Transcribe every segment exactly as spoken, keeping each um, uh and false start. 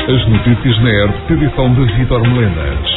As notícias na R T P, edição de Vítor Melenas.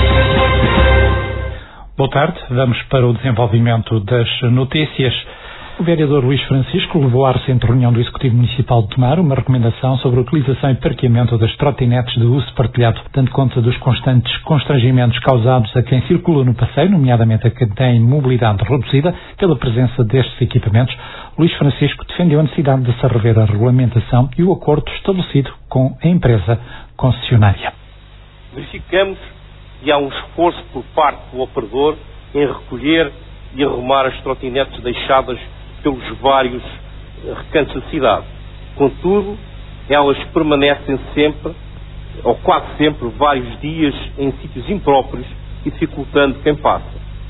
Boa tarde, vamos para o desenvolvimento das notícias. O vereador Luís Francisco levou à recente reunião do Executivo Municipal de Tomar uma recomendação sobre a utilização e parqueamento das trotinetes de uso partilhado, dando conta dos constantes constrangimentos causados a quem circula no passeio, nomeadamente a quem tem mobilidade reduzida, pela presença destes equipamentos. Luís Francisco defendeu a necessidade de se rever a regulamentação e o acordo estabelecido com a empresa concessionária. Verificamos que há um esforço por parte do operador em recolher e arrumar as trotinetes deixadas pelos vários recantos da cidade. Contudo, elas permanecem sempre, ou quase sempre, vários dias em sítios impróprios, dificultando quem passa.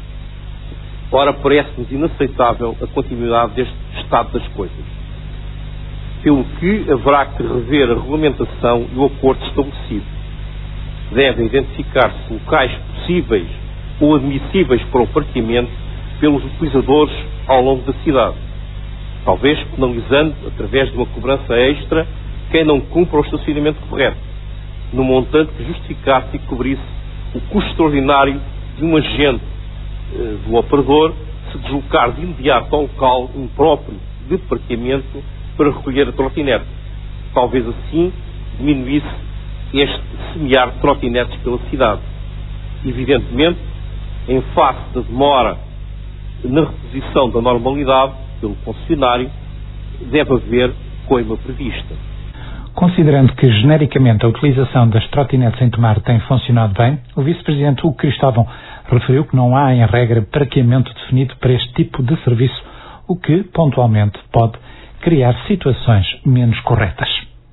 Ora, parece-nos inaceitável a continuidade deste estado das coisas. Pelo que haverá que rever a regulamentação e o acordo estabelecido. Devem identificar-se locais possíveis ou admissíveis para o parqueamento pelos utilizadores ao longo da cidade, talvez penalizando, através de uma cobrança extra, quem não cumpra o estacionamento correto, no montante que justificasse e cobrisse o custo extraordinário de um agente eh, do operador se deslocar de imediato ao local impróprio de parqueamento para recolher a trotinete. Talvez assim diminuísse este semear de trotinetes pela cidade. Evidentemente, em face da demora na reposição da normalidade pelo concessionário, deve haver coima prevista. Considerando que, genericamente, a utilização das trotinetes em Tomar tem funcionado bem, o vice-presidente Hugo Cristóvão referiu que não há, em regra, parqueamento definido para este tipo de serviço, o que, pontualmente, pode criar situações menos corretas.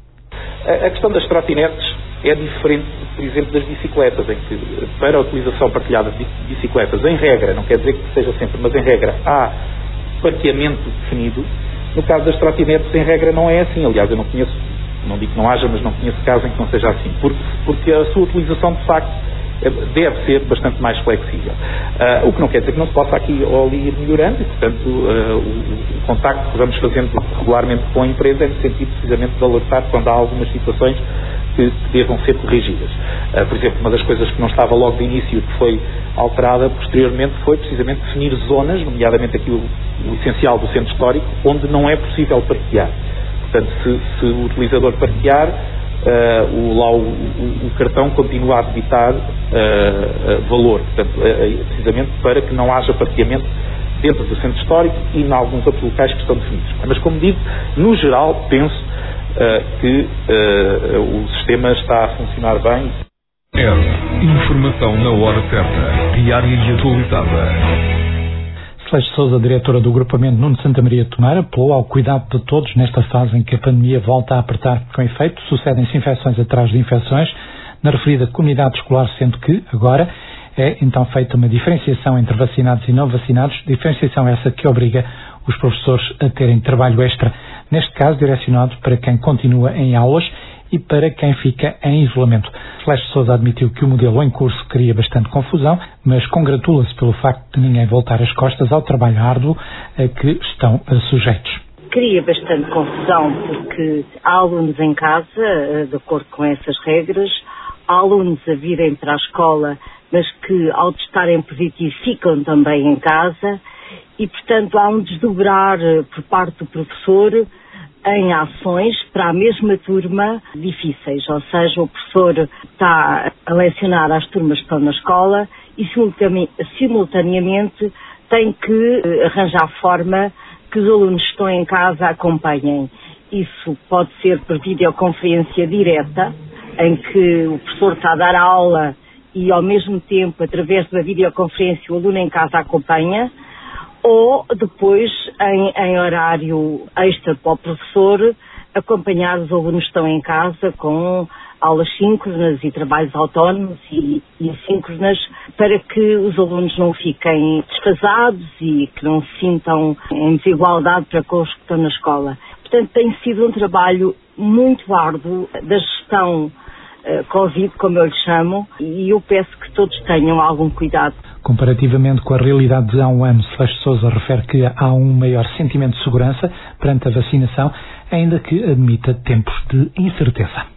A questão das trotinetes é diferente, por exemplo, das bicicletas, em que, para a utilização partilhada de bicicletas, em regra, não quer dizer que seja sempre, mas em regra, há parqueamento definido. No caso das trotinetes, em regra, não é assim. Aliás, eu não conheço, não digo que não haja, mas não conheço caso em que não seja assim, porque, porque a sua utilização, de facto, deve ser bastante mais flexível. Uh, o que não quer dizer que não se possa aqui ou ali ir melhorando, e, portanto, uh, o, o contacto que vamos fazendo regularmente com a empresa é no sentido, precisamente, de alertar quando há algumas situações que, que devam ser corrigidas. Uh, por exemplo, uma das coisas que não estava logo de início, que foi alterada posteriormente, foi precisamente definir zonas, nomeadamente aqui o, o essencial do centro histórico, onde não é possível parquear. Portanto, se, se o utilizador parquear, Uh, o, lá o, o, o cartão continua a debitar uh, uh, valor, portanto, uh, precisamente para que não haja parqueamento dentro do centro histórico e em alguns outros locais que estão definidos. Mas, como digo, no geral, penso uh, que uh, o sistema está a funcionar bem. É informação na hora certa, diária e atualizada. Celeste Sousa, diretora do agrupamento Nuno Santa Maria de Tomar, apelou ao cuidado de todos nesta fase em que a pandemia volta a apertar. Com efeito, sucedem-se infecções atrás de infecções na referida comunidade escolar, sendo que, agora, é então feita uma diferenciação entre vacinados e não vacinados, diferenciação essa que obriga os professores a terem trabalho extra, neste caso direcionado para quem continua em aulas e para quem fica em isolamento. Celeste Sousa admitiu que o modelo em curso cria bastante confusão, mas congratula-se pelo facto de ninguém voltar as costas ao trabalho árduo a que estão sujeitos. Cria bastante confusão porque há alunos em casa, de acordo com essas regras, há alunos a virem para a escola, mas que ao testarem positivo ficam também em casa e, portanto, há um desdobrar por parte do professor em ações para a mesma turma difíceis, ou seja, o professor está a lecionar às turmas que estão na escola e simultaneamente tem que arranjar forma que os alunos que estão em casa acompanhem. Isso pode ser por videoconferência direta, em que o professor está a dar a aula e ao mesmo tempo, através da videoconferência, o aluno em casa acompanha, ou depois em, em horário extra para o professor acompanhar os alunos que estão em casa com aulas síncronas e trabalhos autónomos e, e assíncronas para que os alunos não fiquem desfasados e que não se sintam em desigualdade para com os que estão na escola. Portanto, tem sido um trabalho muito árduo da gestão Uh, Covid, como eu lhe chamo, e eu peço que todos tenham algum cuidado. Comparativamente com a realidade de há um ano, Celeste Sousa refere que há um maior sentimento de segurança perante a vacinação, ainda que admita tempos de incerteza.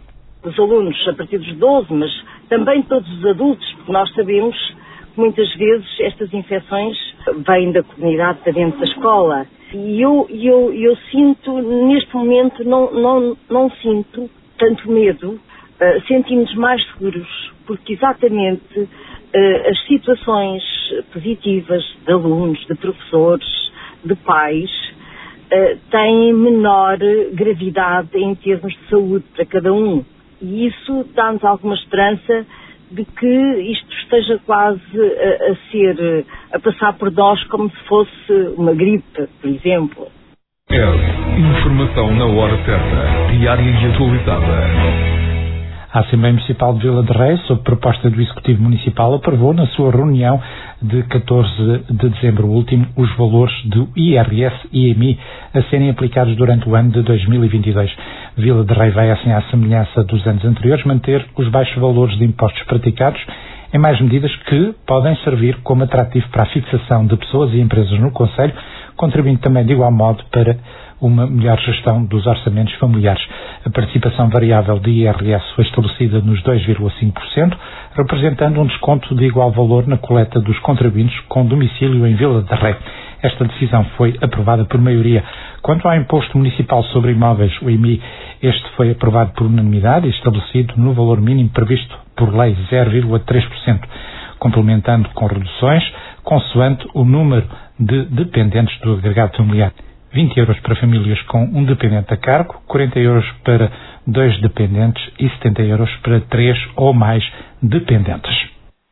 os alunos a partir dos doze, mas também todos os adultos, porque nós sabemos que muitas vezes estas infecções vêm da comunidade para dentro da escola. E eu, eu, eu sinto, neste momento, não, não, não sinto tanto medo, uh, sentimos mais seguros, porque exatamente uh, as situações positivas de alunos, de professores, de pais, uh, têm menor gravidade em termos de saúde para cada um. E isso dá-nos alguma esperança de que isto esteja quase a, a ser, a passar por nós como se fosse uma gripe, por exemplo. É informação na hora certa, diária e atualizada. A Assembleia Municipal de Vila de Rei, sob proposta do Executivo Municipal, aprovou na sua reunião de catorze de dezembro último os valores do I R S e I M I a serem aplicados durante o ano de dois mil e vinte e dois. Vila de Rei vai, assim, à semelhança dos anos anteriores, manter os baixos valores de impostos praticados em mais medidas que podem servir como atrativo para a fixação de pessoas e empresas no concelho, contribuindo também de igual modo para uma melhor gestão dos orçamentos familiares. A participação variável de I R S foi estabelecida nos dois vírgula cinco por cento, representando um desconto de igual valor na coleta dos contribuintes com domicílio em Vila de Rei. Esta decisão foi aprovada por maioria. Quanto ao Imposto Municipal sobre Imóveis, o I M I, este foi aprovado por unanimidade e estabelecido no valor mínimo previsto por lei zero vírgula três por cento, complementando com reduções consoante o número de dependentes do agregado familiar. vinte euros para famílias com um dependente a cargo, quarenta euros para dois dependentes e setenta euros para três ou mais dependentes.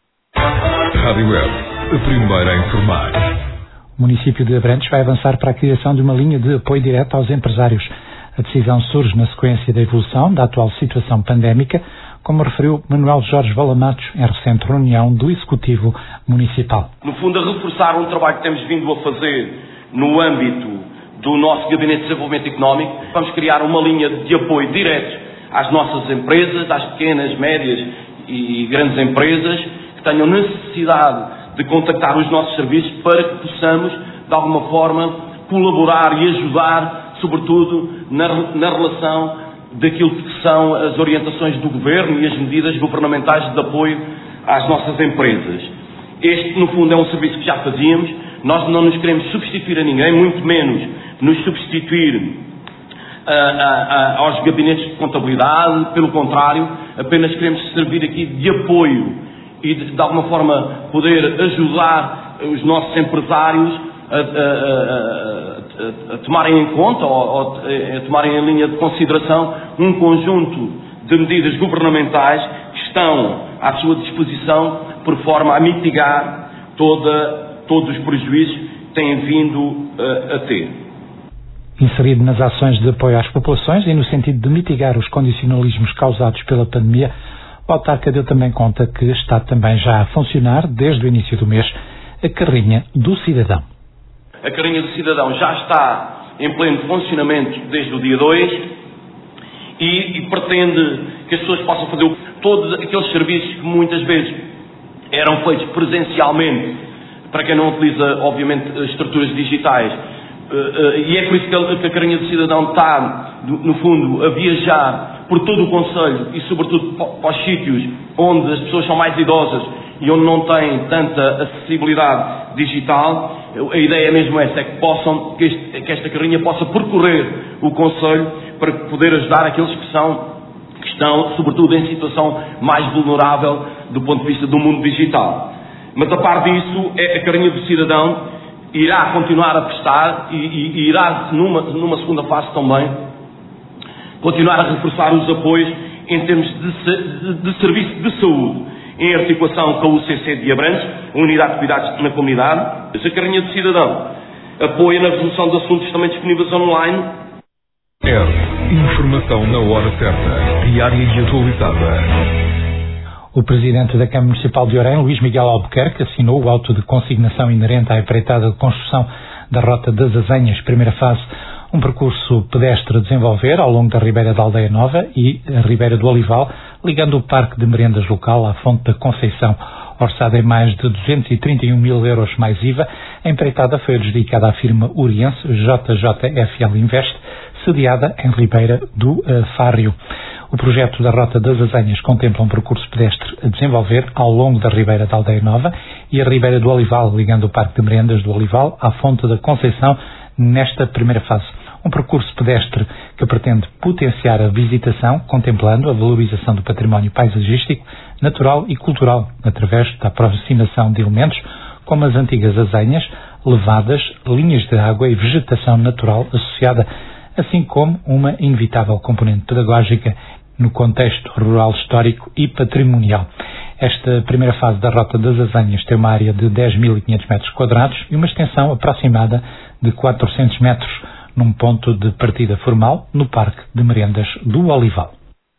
Rádio Web, a primeira a informar. O município de Abrantes vai avançar para a criação de uma linha de apoio direto aos empresários. A decisão surge na sequência da evolução da atual situação pandémica, como referiu Manuel Jorge Valamatos em recente reunião do Executivo Municipal. No fundo, a reforçar um trabalho que temos vindo a fazer no âmbito do nosso Gabinete de Desenvolvimento Económico, vamos criar uma linha de apoio direto às nossas empresas, às pequenas, médias e grandes empresas que tenham necessidade de contactar os nossos serviços para que possamos, de alguma forma, colaborar e ajudar, sobretudo, na, na relação daquilo que são as orientações do Governo e as medidas governamentais de apoio às nossas empresas. Este, no fundo, é um serviço que já fazíamos. Nós não nos queremos substituir a ninguém, muito menos nos substituir a, a, a, aos gabinetes de contabilidade. Pelo contrário, apenas queremos servir aqui de apoio e de, de alguma forma poder ajudar os nossos empresários a, a, a, a, a tomarem em conta ou a, a tomarem em linha de consideração um conjunto de medidas governamentais que estão à sua disposição por forma a mitigar toda, todos os prejuízos que têm vindo a, a ter. Inserido nas ações de apoio às populações e no sentido de mitigar os condicionalismos causados pela pandemia, o autarca deu também conta que está também já a funcionar, desde o início do mês, a Carrinha do Cidadão. A Carrinha do Cidadão já está em pleno funcionamento desde o dia dois e, e pretende que as pessoas possam fazer todos aqueles serviços que muitas vezes eram feitos presencialmente, para quem não utiliza, obviamente, estruturas digitais. E é por isso que a Carrinha do Cidadão está, no fundo, a viajar por todo o concelho e, sobretudo, para os sítios onde as pessoas são mais idosas e onde não têm tanta acessibilidade digital. A ideia mesmo é essa, é que, possam, que, este, que esta carrinha possa percorrer o concelho para poder ajudar aqueles que, são, que estão, sobretudo, em situação mais vulnerável do ponto de vista do mundo digital. Mas, a par disso, é a Carrinha do Cidadão irá continuar a prestar e, e, e irá, numa, numa segunda fase também, continuar a reforçar os apoios em termos de, de, de serviço de saúde, em articulação com a U C C de Abrantes, a Unidade de Cuidados na Comunidade. A Carrinha do Cidadão apoia na resolução de assuntos também disponíveis online. É informação na hora certa, diária e atualizada. O Presidente da Câmara Municipal de Orem, Luís Miguel Albuquerque, assinou o auto de consignação inerente à empreitada de construção da Rota das Azenhas, primeira fase, um percurso pedestre a desenvolver ao longo da Ribeira da Aldeia Nova e a Ribeira do Olival, ligando o Parque de Merendas local à Fonte da Conceição. Orçada em mais de duzentos e trinta e um mil euros mais I V A, a empreitada foi adjudicada à firma uriense J J F L Invest, sediada em Ribeira do uh, Fárrio. O projeto da Rota das Azenhas contempla um percurso pedestre a desenvolver ao longo da Ribeira da Aldeia Nova e a Ribeira do Olival, ligando o Parque de Merendas do Olival à Fonte da Conceição nesta primeira fase. Um percurso pedestre que pretende potenciar a visitação, contemplando a valorização do património paisagístico, natural e cultural, através da aproximação de elementos como as antigas azenhas, levadas, linhas de água e vegetação natural associada, assim como uma inevitável componente pedagógica no contexto rural, histórico e patrimonial. Esta primeira fase da Rota das Azenhas tem uma área de dez mil e quinhentos metros quadrados e uma extensão aproximada de quatrocentos metros, num ponto de partida formal no Parque de Merendas do Olival.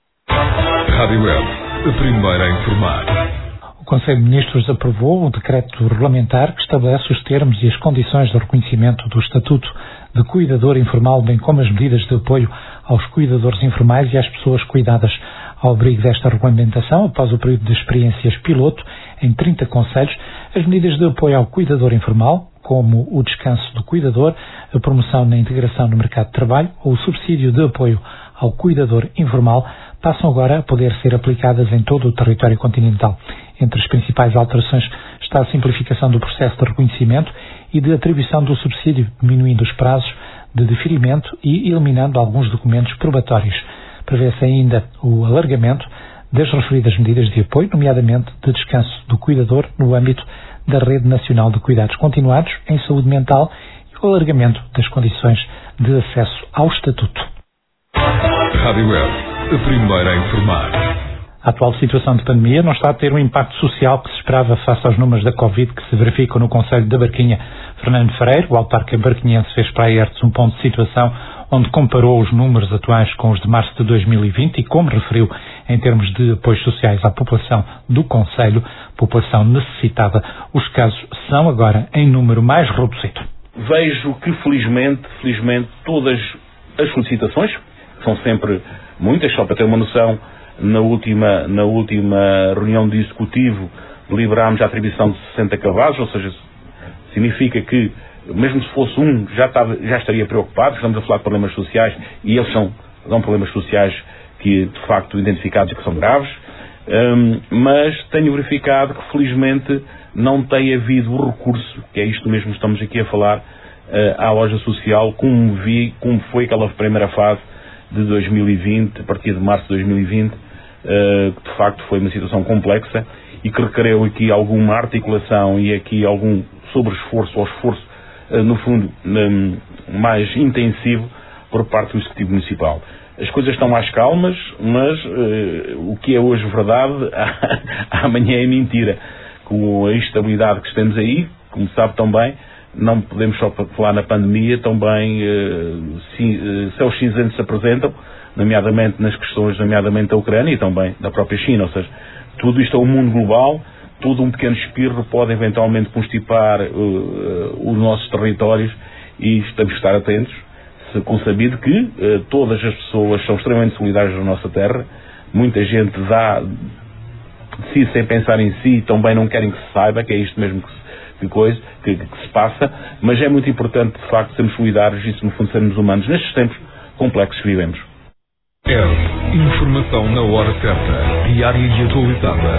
Rádio Web, a primeira a informar. O Conselho de Ministros aprovou o decreto regulamentar que estabelece os termos e as condições de reconhecimento do Estatuto de Cuidador Informal, bem como as medidas de apoio aos cuidadores informais e às pessoas cuidadas. Ao abrigo desta regulamentação, após o período de experiências piloto em trinta concelhos, as medidas de apoio ao cuidador informal, como o descanso do cuidador, a promoção na integração no mercado de trabalho ou o subsídio de apoio ao cuidador informal, passam agora a poder ser aplicadas em todo o território continental. Entre as principais alterações está a simplificação do processo de reconhecimento e de atribuição do subsídio, diminuindo os prazos de deferimento e eliminando alguns documentos probatórios. Prevê-se ainda o alargamento das referidas medidas de apoio, nomeadamente de descanso do cuidador no âmbito da Rede Nacional de Cuidados Continuados em Saúde Mental e o alargamento das condições de acesso ao Estatuto. Rádio Web, a primeira a informar. A atual situação de pandemia não está a ter o impacto social que se esperava face aos números da Covid que se verificam no Concelho da Barquinha. Fernando Freire, o autarca barquinhense, fez para a ERTS um ponto de situação onde comparou os números atuais com os de março de dois mil e vinte e, como referiu, em termos de apoios sociais à população do Concelho, população necessitada, os casos são agora em número mais reduzido. Vejo que felizmente, felizmente todas as solicitações, são sempre muitas, só para ter uma noção, na última, na última reunião de executivo deliberámos a atribuição de sessenta cavalos, ou seja, significa que mesmo se fosse um, já, estava, já estaria preocupado. Estamos a falar de problemas sociais e eles são, são problemas sociais que de facto identificados e que são graves, um, mas tenho verificado que felizmente não tem havido o recurso, que é isto mesmo que estamos aqui a falar, uh, à loja social, como vi, como foi aquela primeira fase de dois mil e vinte, a partir de março de dois mil e vinte, uh, que de facto foi uma situação complexa e que requereu aqui alguma articulação e aqui algum sobre-esforço ou esforço, uh, no fundo, um, mais intensivo por parte do Executivo Municipal. As coisas estão mais calmas, mas uh, o que é hoje verdade, amanhã é mentira. Com a instabilidade que estamos aí, como sabe tão bem, não podemos só falar na pandemia, também uh, sim, uh, céus cinzentos se apresentam, nomeadamente nas questões, nomeadamente da Ucrânia e também da própria China, ou seja, tudo isto é um mundo global, todo um pequeno espirro pode eventualmente constipar uh, uh, os nossos territórios e temos que estar atentos, se consabido que uh, todas as pessoas são extremamente solidárias na nossa terra, muita gente dá de si sem pensar em si, também não querem que se saiba, que é isto mesmo que se Que, coisa, que, que se passa, mas é muito importante, de facto, sermos solidários e, no fundo, sermos humanos nestes tempos complexos que vivemos. É informação na hora certa, diária e atualizada.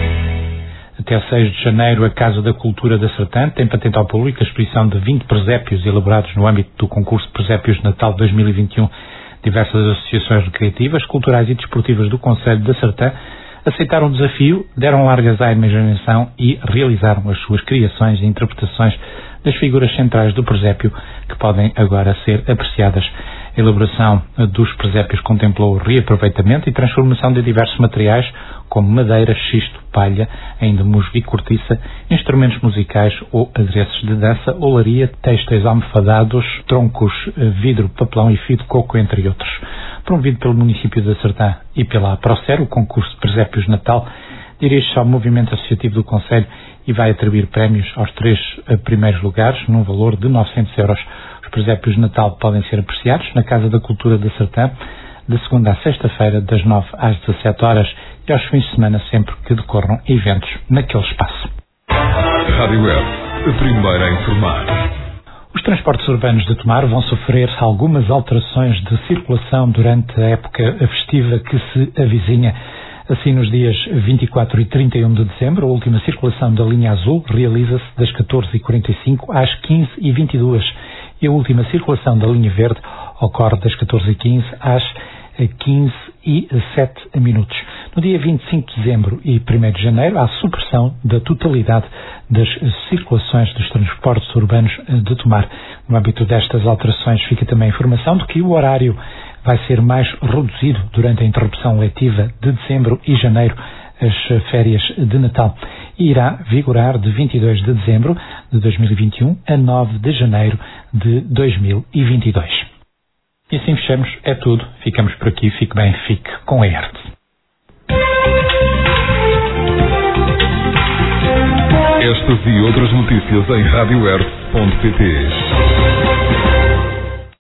Até seis de janeiro, a Casa da Cultura da Sertã tem patente ao público a exposição de vinte presépios elaborados no âmbito do concurso de Presépios de Natal dois mil e vinte e um. Diversas associações recreativas, culturais e desportivas do Concelho da Sertã aceitaram o desafio, deram largas à imaginação e realizaram as suas criações e interpretações das figuras centrais do presépio, que podem agora ser apreciadas. A elaboração dos presépios contemplou o reaproveitamento e transformação de diversos materiais, como madeira, xisto, palha, ainda musgo e cortiça, instrumentos musicais ou adereços de dança, olaria, têxteis almofadados, troncos, vidro, papelão e fio de coco, entre outros. Promovido pelo município da Sertã e pela Procer, o concurso de Presépios de Natal dirige-se ao movimento associativo do Concelho e vai atribuir prémios aos três primeiros lugares, num valor de novecentos euros. Os presépios de Natal podem ser apreciados na Casa da Cultura da Sertã, de segunda a sexta-feira, das nove às dezassete horas, e aos fins de semana, sempre que decorram eventos naquele espaço. Rádio Web, a primeira a informar. Os transportes urbanos de Tomar vão sofrer algumas alterações de circulação durante a época festiva que se avizinha. Assim, nos dias vinte e quatro e trinta e um de dezembro, a última circulação da linha azul realiza-se das catorze e quarenta e cinco às quinze e vinte e duas e a última circulação da linha verde ocorre das catorze e quinze às quinze e sete minutos. No dia vinte e cinco de dezembro e primeiro de janeiro há supressão da totalidade das circulações dos transportes urbanos de Tomar. No âmbito destas alterações fica também a informação de que o horário vai ser mais reduzido durante a interrupção letiva de dezembro e janeiro, as férias de Natal, e irá vigorar de vinte e dois de dezembro de dois mil e vinte e um a nove de janeiro de dois mil e vinte e dois. E assim fechamos, é tudo. Ficamos por aqui, fique bem, fique com a E R T. Estas e outras notícias em rádio r t ponto p t.